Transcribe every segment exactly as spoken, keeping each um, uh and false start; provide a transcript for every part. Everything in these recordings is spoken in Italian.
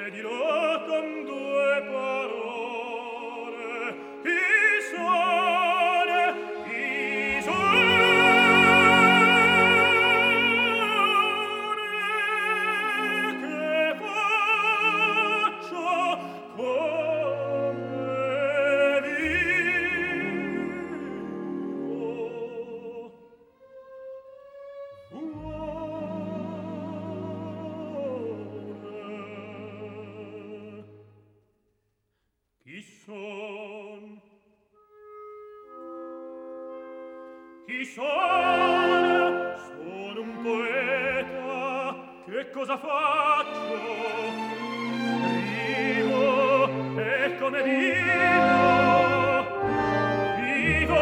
Chi sono? Sono un poeta. Che cosa faccio? Scrivo, e come vivo? Vivo.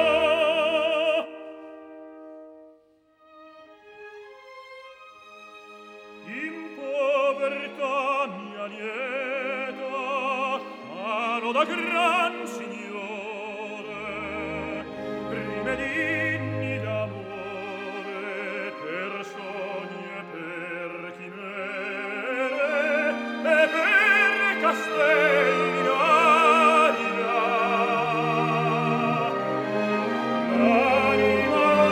In povertà mia lieta, faro da gran signore, rimedini d'amore per sogni e per chimere e per castelli d'aria. L'anima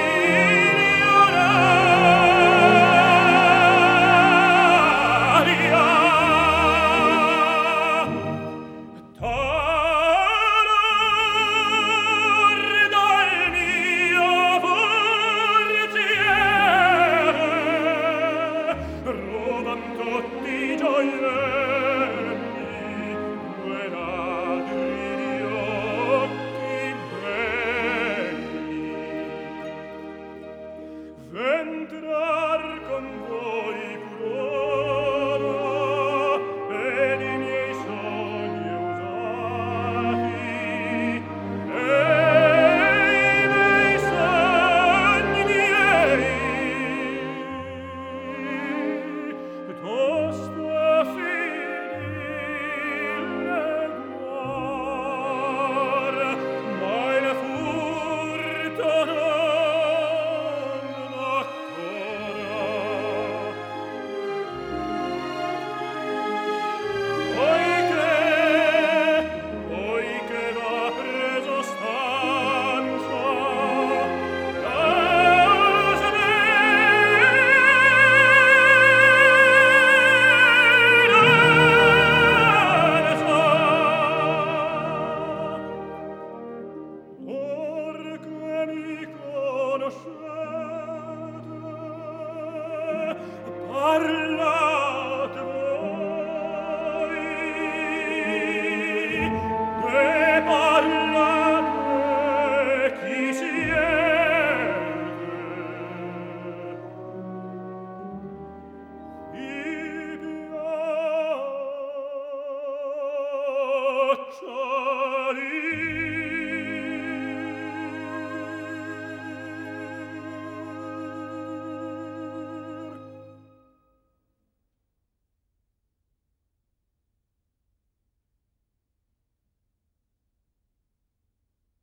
entrar con voi purora ed i miei sogni usati e i miei sogni miei tosto fidile guar ma il furto non parlate voi, e parlate chi siete. Vi piaccia